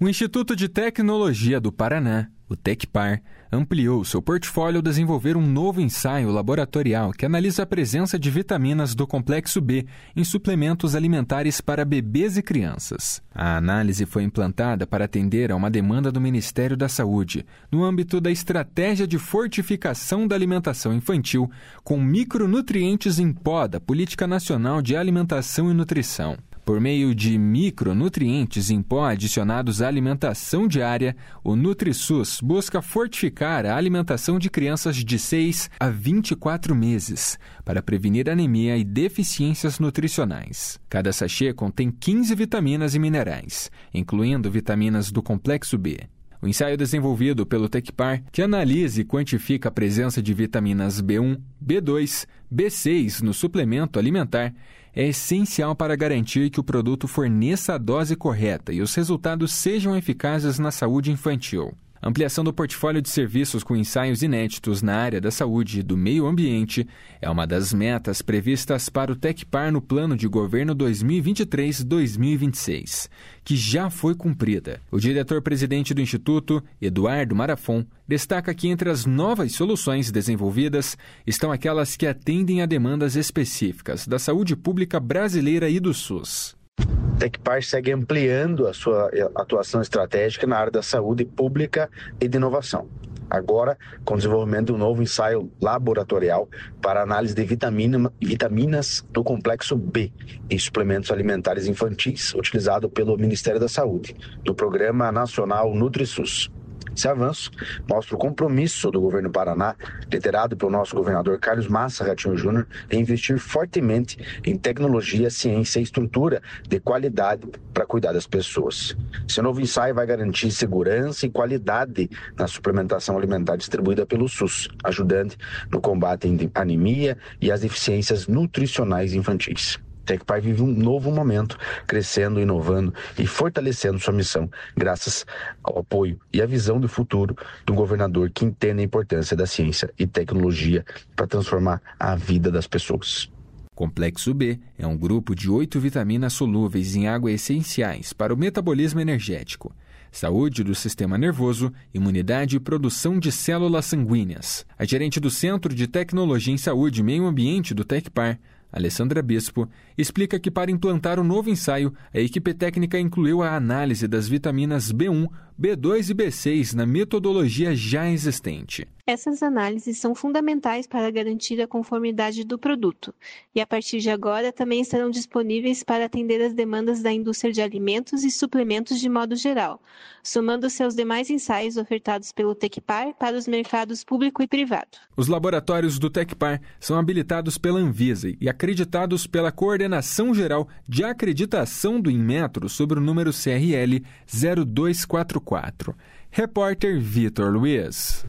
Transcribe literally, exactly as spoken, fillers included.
O Instituto de Tecnologia do Paraná, o Tecpar, ampliou seu portfólio ao desenvolver um novo ensaio laboratorial que analisa a presença de vitaminas do complexo B em suplementos alimentares para bebês e crianças. A análise foi implantada para atender a uma demanda do Ministério da Saúde, no âmbito da Estratégia de Fortificação da Alimentação Infantil com Micronutrientes em Pó da Política Nacional de Alimentação e Nutrição. Por meio de micronutrientes em pó adicionados à alimentação diária, o NutriSUS busca fortificar a alimentação de crianças de seis a vinte e quatro meses, para prevenir anemia e deficiências nutricionais. Cada sachê contém quinze vitaminas e minerais, incluindo vitaminas do complexo B. O ensaio desenvolvido pelo Tecpar, que analisa e quantifica a presença de vitaminas B um, B dois, B seis no suplemento alimentar, é essencial para garantir que o produto forneça a dose correta e os resultados sejam eficazes na saúde infantil. A ampliação do portfólio de serviços com ensaios inéditos na área da saúde e do meio ambiente é uma das metas previstas para o Tecpar no Plano de Governo dois mil e vinte e três a dois mil e vinte e seis, que já foi cumprida. O diretor-presidente do Instituto, Eduardo Marafon, destaca que entre as novas soluções desenvolvidas estão aquelas que atendem a demandas específicas da saúde pública brasileira e do SUS. O Tecpar segue ampliando a sua atuação estratégica na área da saúde pública e de inovação. Agora, com o desenvolvimento de um novo ensaio laboratorial para análise de vitamina, vitaminas do complexo B em suplementos alimentares infantis, utilizado pelo Ministério da Saúde, do Programa Nacional NutriSUS. Esse avanço mostra o compromisso do governo do Paraná, liderado pelo nosso governador Carlos Massa Ratinho Júnior, em investir fortemente em tecnologia, ciência e estrutura de qualidade para cuidar das pessoas. Esse novo ensaio vai garantir segurança e qualidade na suplementação alimentar distribuída pelo SUS, ajudando no combate à anemia e às deficiências nutricionais infantis. Tecpar vive um novo momento, crescendo, inovando e fortalecendo sua missão, graças ao apoio e à visão do futuro do governador que entende a importância da ciência e tecnologia para transformar a vida das pessoas. Complexo B é um grupo de oito vitaminas solúveis em água essenciais para o metabolismo energético, saúde do sistema nervoso, imunidade e produção de células sanguíneas. A gerente do Centro de Tecnologia em Saúde e Meio Ambiente do Tecpar, Alessandra Bispo, explica que para implantar o novo ensaio, a equipe técnica incluiu a análise das vitaminas B um, B dois e B seis na metodologia já existente. Essas análises são fundamentais para garantir a conformidade do produto e, a partir de agora, também estarão disponíveis para atender as demandas da indústria de alimentos e suplementos de modo geral, somando-se aos demais ensaios ofertados pelo Tecpar para os mercados público e privado. Os laboratórios do Tecpar são habilitados pela Anvisa e acreditados pela Coordenação Geral de Acreditação do Inmetro sob o número C R L zero dois quatro quatro. Repórter Vitor Luiz.